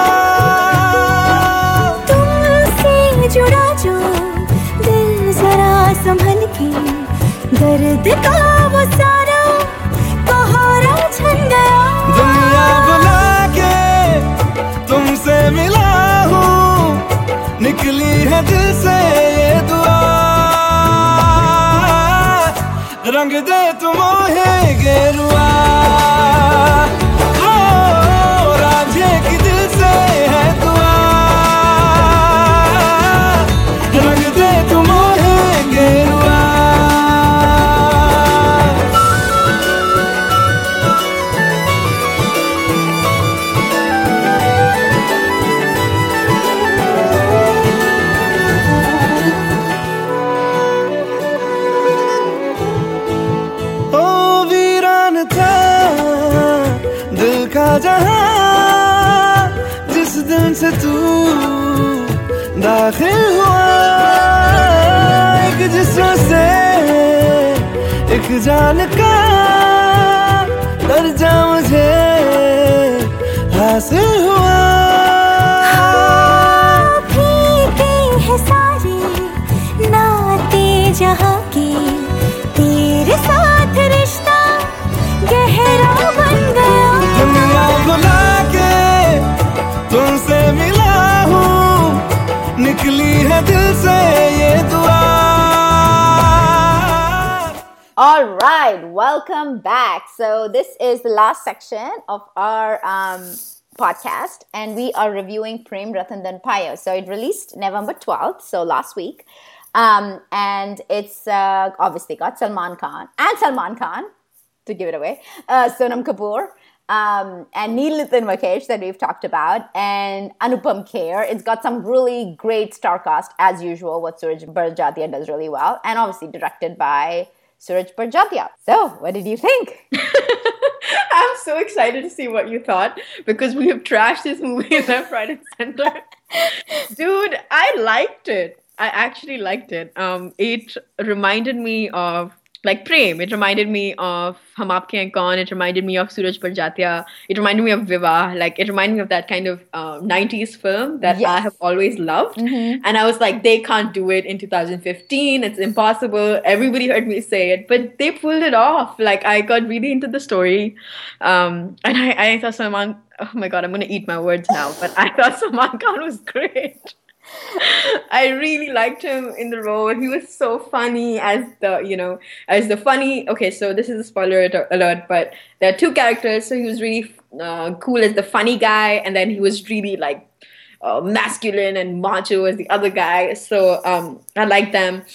Speaker 5: तुमसे जुड़ा जो दिल जरा संभल के दर्द का वो सारा कोहरा छन गया
Speaker 4: दुनिया बुला के तुमसे मिला हूँ निकली है दिल से ये दुआ रंग दे तुम मोहे गेरुआ ओ, राधे की दिल से है दुआ रंग दे तुम मोहे गेरुआ थे जिस दिन से तू दाखिल हुआ एक जिस्म से एक जान का दर्जा मुझे हासिल हुआ
Speaker 5: भीगे हैं सारे नाते जहाँ के तेरे साथ रिश्ता गहरा बन गया
Speaker 4: दुनिया बुला के तुमसे मिला हूँ निकली है दिल से ये दुआ
Speaker 2: All right, welcome back. So this is the last section of our um, podcast, and we are reviewing Prem Ratan Dhan Payo. So it released November twelfth, so last week, um, and it's uh, obviously got Salman Khan and Salman Khan, to give it away, uh, Sonam Kapoor, um, and Neel Nitin Mukesh that we've talked about, and Anupam Kher. It's got some really great star cast as usual. What Suraj Barjatia does really well, and obviously directed by Suraj Barjatia. So, what did you think?
Speaker 3: I'm so excited to see what you thought because we have trashed this movie left, right, and center. Dude, I liked it. I actually liked it. Um, it reminded me of like Prem. It reminded me of Hum Aapke Hain Kaun. It reminded me of Suraj Barjatia. It reminded me of Vivah. Like it reminded me of that kind of uh, nineties film that
Speaker 2: Yes.
Speaker 3: I have always loved.
Speaker 2: Mm-hmm.
Speaker 3: And I was like, they can't do it in two thousand fifteen. It's impossible. Everybody heard me say it, but they pulled it off. Like I got really into the story, um, and I, I thought Salman. Oh my god, I'm gonna eat my words now. But I thought Salman Khan was great. I really liked him in the role. He was so funny as the, you know, as the funny. Okay, so this is a spoiler alert, but there are two characters. So he was really uh, cool as the funny guy, and then he was really like uh, masculine and macho as the other guy. So um, I like them.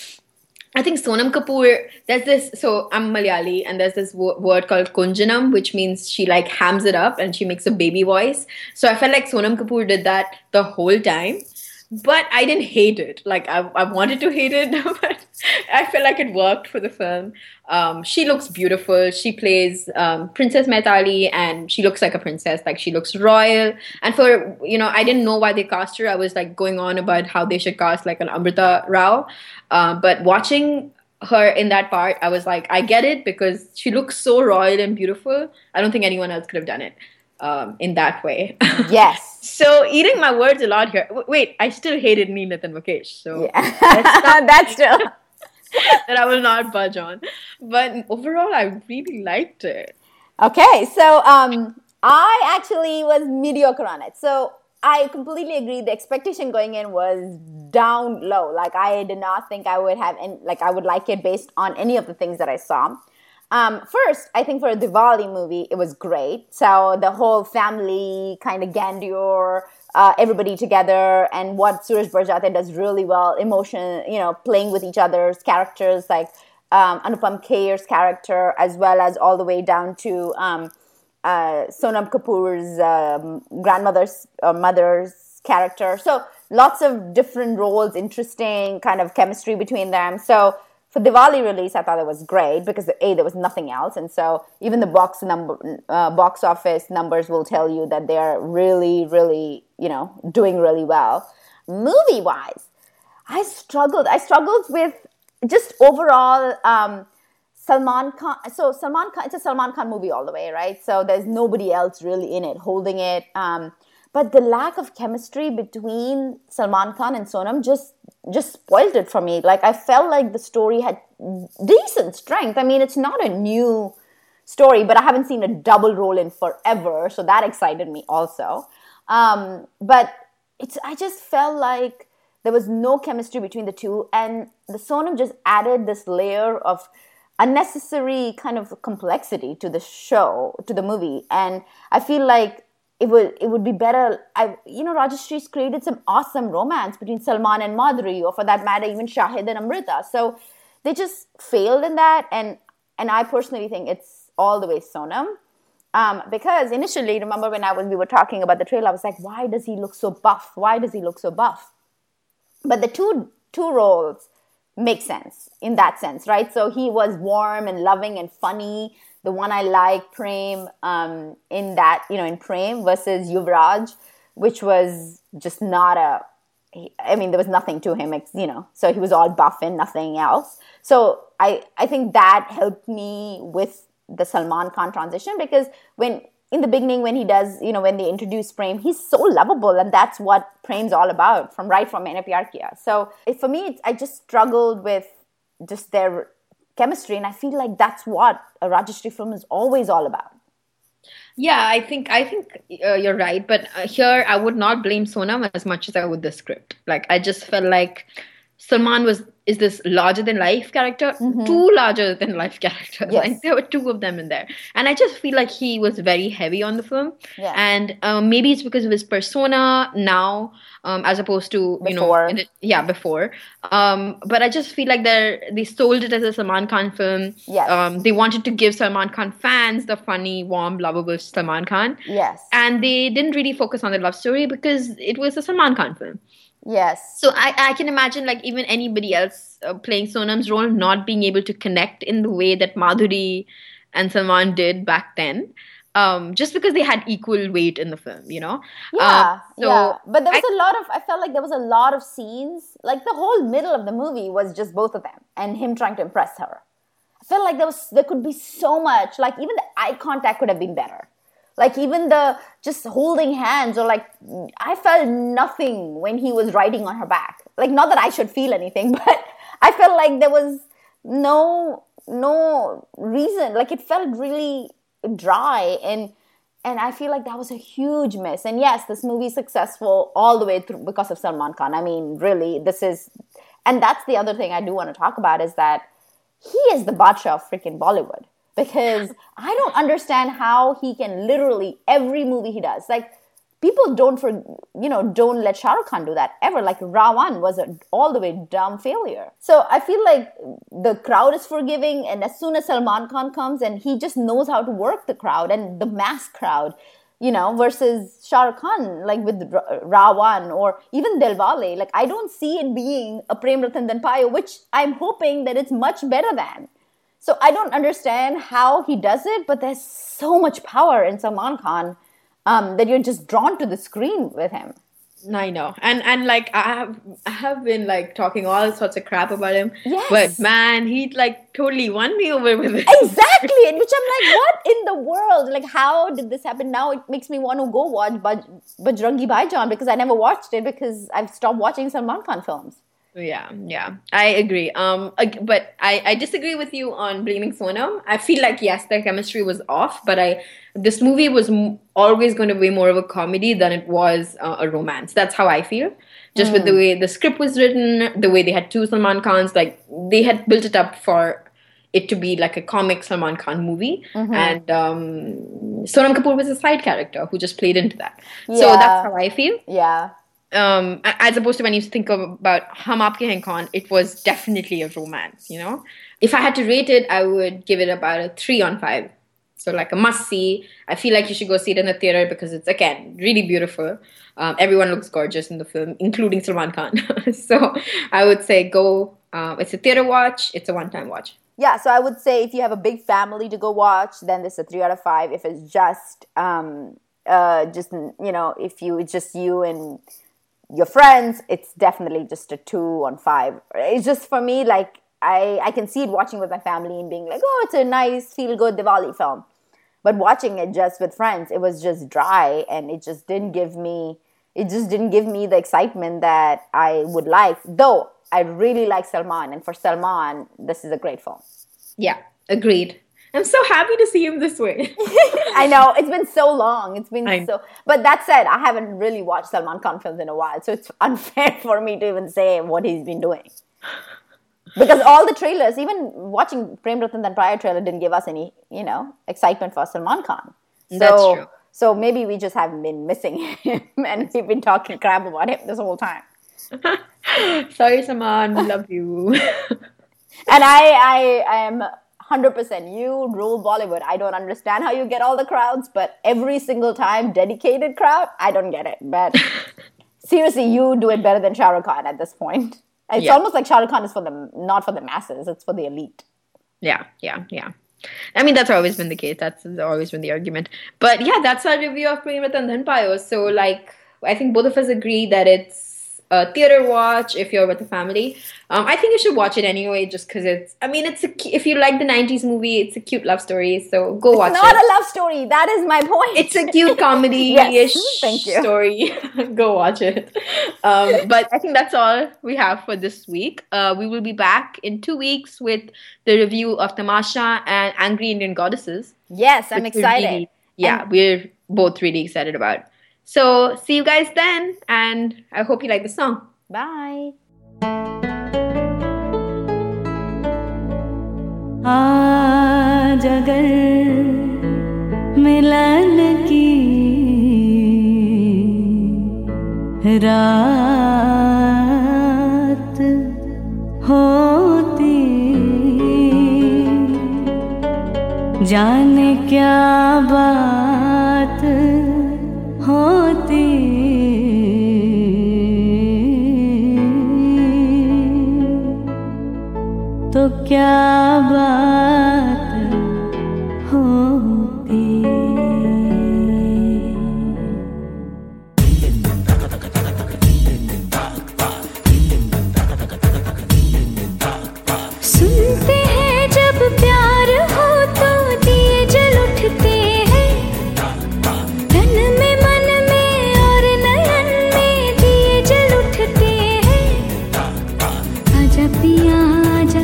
Speaker 3: I think Sonam Kapoor, there's this, so I'm Malayali, and there's this wo- word called kunjanam, which means she like hams it up and she makes a baby voice. So I felt like Sonam Kapoor did that the whole time. But I didn't hate it. Like, I, I wanted to hate it, but I felt like it worked for the film. Um, she looks beautiful. She plays um, Princess Maitali, and she looks like a princess. Like, she looks royal. And for, you know, I didn't know why they cast her. I was, like, going on about how they should cast, like, an Amrita Rao. Uh, but watching her in that part, I was like, I get it, because she looks so royal and beautiful. I don't think anyone else could have done it um, in that way.
Speaker 2: Yes.
Speaker 3: So, eating my words a lot here. W- Wait, I still hated Neel Nitin Mukesh. So,
Speaker 2: Yeah.
Speaker 3: that's not
Speaker 2: That's true.
Speaker 3: that I will not budge on. But overall, I really liked it.
Speaker 2: Okay, so um, I actually was mediocre on it. So I completely agree. The expectation going in was down low. Like I did not think I would have, any, like I would like it based on any of the things that I saw. Um, first, I think for a Diwali movie, it was great. So the whole family kind of grandeur, uh, everybody together, and what Suraj Barjatia does really well, emotion, you know, playing with each other's characters, like um, Anupam Kher's character, as well as all the way down to um, uh, Sonam Kapoor's um, grandmother's uh, mother's character. So lots of different roles, interesting kind of chemistry between them. So for Diwali release, I thought it was great because A, there was nothing else, and so even the box number, uh, box office numbers will tell you that they are really, really, you know, doing really well. Movie wise, I struggled. I struggled with just overall um, Salman Khan. So Salman Khan, it's a Salman Khan movie all the way, right? So there's nobody else really in it holding it. Um, but the lack of chemistry between Salman Khan and Sonam just just spoiled it for me. Like I felt like the story had decent strength. I mean, it's not a new story, but I haven't seen a double role in forever, so that excited me also. Um, but it's I just felt like there was no chemistry between the two, and the Sonam just added this layer of unnecessary kind of complexity to the show, to the movie, and I feel like it would it would be better. I you know Rajashree's created some awesome romance between Salman and Madhuri, or for that matter, even Shahid and Amrita. So they just failed in that, and and I personally think it's all the way Sonam. Um, because initially, remember when I was we were talking about the trailer, I was like, why does he look so buff? Why does he look so buff? But the two two roles make sense in that sense, right? So he was warm and loving and funny. The one I like, Prem, um, in that, you know, in Prem versus Yuvraj, which was just not a, I mean, there was nothing to him, you know, so he was all buff and nothing else. So I, I think that helped me with the Salman Khan transition, because when, in the beginning, when he does, you know, when they introduce Prem, he's so lovable, and that's what Prem's all about, from right from Maine Pyar Kiya. So it, for me, it, I just struggled with just their chemistry, and I feel like that's what a Rajashri film is always all about.
Speaker 3: Yeah, I think I think uh, you're right, but uh, here I would not blame Sonam as much as I would the script. Like, I just felt like Salman was is this larger than life character, mm-hmm. two larger than life characters.
Speaker 2: Yes.
Speaker 3: Like, there were two of them in there, and I just feel like he was very heavy on the film.
Speaker 2: Yeah.
Speaker 3: And um, maybe it's because of his persona now, um, as opposed to
Speaker 2: before.
Speaker 3: you know, in it, yeah, before. Um, but I just feel like they they sold it as a Salman Khan film.
Speaker 2: Yes.
Speaker 3: Um, they wanted to give Salman Khan fans the funny, warm, lovable Salman Khan.
Speaker 2: Yes.
Speaker 3: And they didn't really focus on the love story because it was a Salman Khan film.
Speaker 2: Yes.
Speaker 3: So I, I can imagine, like, even anybody else uh, playing Sonam's role not being able to connect in the way that Madhuri and Salman did back then, um, just because they had equal weight in the film, you know?
Speaker 2: Yeah,
Speaker 3: um, so
Speaker 2: yeah. But there was
Speaker 3: I,
Speaker 2: a lot of, I felt like there was a lot of scenes, like the whole middle of the movie was just both of them and him trying to impress her. I felt like there was, there could be so much, like even the eye contact could have been better. Like even the just holding hands, or like, I felt nothing when he was riding on her back. Like, not that I should feel anything, but I felt like there was no, no reason. Like, it felt really dry, and and I feel like that was a huge miss. And yes, this movie is successful all the way through because of Salman Khan. I mean, really, this is, and that's the other thing I do want to talk about, is that he is the Badshah of freaking Bollywood. Because I don't understand how he can literally, every movie he does, like, people don't, for you know, don't let Shah Rukh Khan do that ever. Like, Ravan was an all the way dumb failure. So I feel like the crowd is forgiving, and as soon as Salman Khan comes, and he just knows how to work the crowd and the mass crowd, you know, versus Shah Rukh Khan, like with Ravan or even Dilwale. Like, I don't see it being a Prem Ratan Dhan Payo, which I'm hoping that it's much better than. So I don't understand how he does it, but there's so much power in Salman Khan um, that you're just drawn to the screen with him.
Speaker 3: I know. And, and like, I have, I have been, like, talking all sorts of crap about him.
Speaker 2: Yes.
Speaker 3: But, man, he, like, totally won me over with it.
Speaker 2: Exactly. And which I'm like, what in the world? Like, how did this happen? Now it makes me want to go watch Baj- Bajrangi Bhaijaan, because I never watched it because I've stopped watching Salman Khan films.
Speaker 3: Yeah, yeah, I agree. Um, but I, I disagree with you on blaming Sonam. I feel like, yes, their chemistry was off, but I this movie was m- always going to be more of a comedy than it was uh, a romance. That's how I feel. Just mm. with the way the script was written, the way they had two Salman Khans, like, they had built it up for it to be like a comic Salman Khan movie. Mm-hmm. And um, Sonam Kapoor was a side character who just played into that. Yeah. So that's how I feel.
Speaker 2: Yeah.
Speaker 3: Um, as opposed to when you think of, about Hum Aapke Hain Kaun, it was definitely a romance, you know? If I had to rate it, I would give it about a three on five. So like a must-see. I feel like you should go see it in the theater because it's, again, really beautiful. Um, everyone looks gorgeous in the film, including Salman Khan. So I would say go, um, it's a theater watch, it's a one-time watch.
Speaker 2: Yeah, so I would say if you have a big family to go watch, then this is a three out of five. If it's just, um, uh, just you know, if you, it's just you and your friends, it's definitely just a two on five. It's just, for me, like, I, I can see it watching with my family and being like, oh, it's a nice, feel-good Diwali film. But watching it just with friends, it was just dry, and it just didn't give me, it just didn't give me the excitement that I would like. Though, I really like Salman, and for Salman, this is a great film.
Speaker 3: Yeah, agreed. I'm so happy to see him this way.
Speaker 2: I know, it's been so long. It's been
Speaker 3: I...
Speaker 2: so... But that said, I haven't really watched Salman Khan films in a while, so it's unfair for me to even say what he's been doing. Because all the trailers, even watching Prem Ratan Dhan Payo trailer didn't give us any, you know, excitement for Salman Khan. So,
Speaker 3: That's true.
Speaker 2: So maybe we just haven't been missing him, and we've been talking crap about him this whole time.
Speaker 3: Sorry, Salman, we love you.
Speaker 2: And I, I, I am... one hundred percent you rule Bollywood. I don't understand how you get all the crowds, but every single time, dedicated crowd, I don't get it. But seriously, you do it better than Shah Rukh Khan at this point. It's yeah. almost like Shah Rukh Khan is for the, not for the masses, it's for the elite.
Speaker 3: Yeah, yeah, yeah. I mean, that's always been the case. That's always been the argument. But yeah, that's our review of Prem Ratan Dhan Payo. So, like, I think both of us agree that it's a theater watch if you're with a family. Um, I think you should watch it anyway, just because it's. I mean, it's a, if you like the nineties movie, it's a cute love story. So go watch
Speaker 2: It's not
Speaker 3: it.
Speaker 2: a love story. That is my point.
Speaker 3: It's a cute comedy-ish
Speaker 2: Yes, thank you.
Speaker 3: story. Go watch it. Um, but I think that's all we have for this week. Uh, we will be back in two weeks with the review of Tamasha and Angry Indian Goddesses.
Speaker 2: Yes, I'm
Speaker 3: which we're
Speaker 2: excited.
Speaker 3: really- yeah,
Speaker 2: And-
Speaker 3: we're both really excited about. So see you guys then, and I hope you like the song.
Speaker 2: Bye.
Speaker 5: आज अगर मिलन की रात होती, जाने क्या बात होती, तो क्या बात होती। सुनते हैं जब प्यार हो तो दिए जल उठते हैं, तन में मन में और नयन में दिए जल उठते हैं। आजा पिया आजा,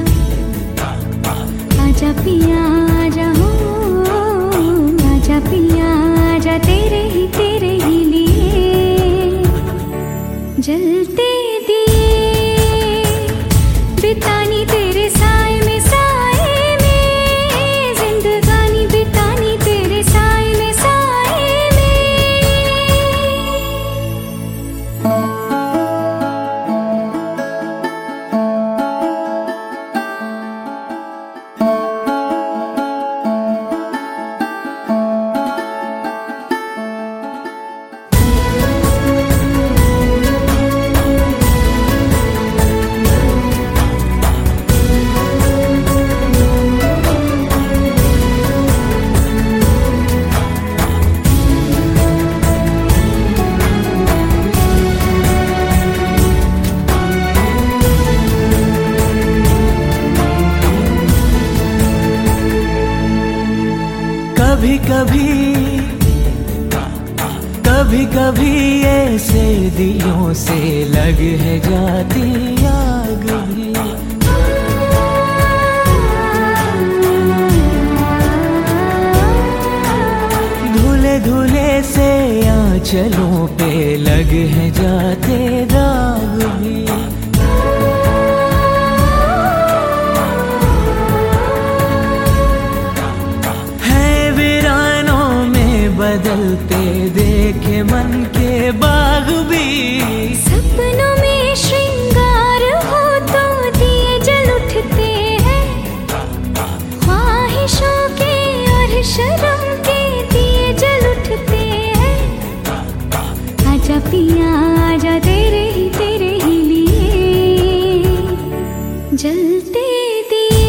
Speaker 5: आजा पिया आजा, हो आजा पिया आजा, तेरे ही तेरे ही लिए जलते दिए, बितानी तेरे साए में साए में, जिंदगानी बितानी तेरे साए में साए में।
Speaker 6: कभी कभी कभी कभी ऐसे दिलों से लग है जाती आग भी, धुले धुले से आंचलों पे लग है जाते दाग भी। बदलते देखे मन के बाग भी,
Speaker 5: सपनों में श्रृंगार हो तो दिए जल उठते हैं, ख्वाहिशों के और शर्म के दिए जल उठते हैं। आजा पिया आजा, तेरे ही तेरे ही लिए जलते दिए,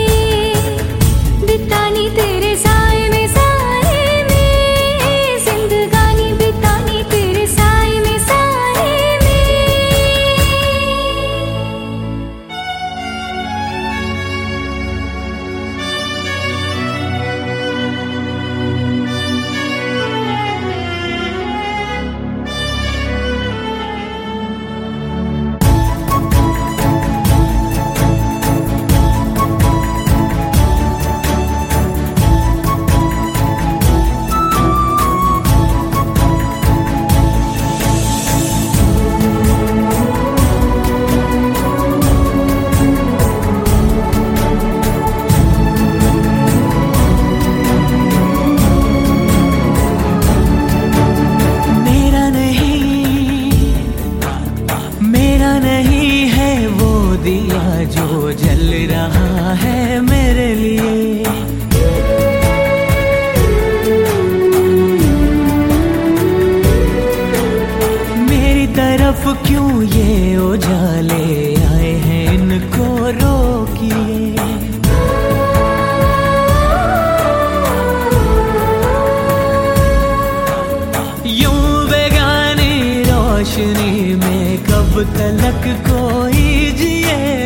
Speaker 5: बितानी तेरे साए में साए में, जिंदगानी बितानी तेरे साए में साए में।
Speaker 6: क्यों ये उजाले आए हैं, इनको रोकिए। यूं बेगानी रोशनी में कब तलक कोई जिए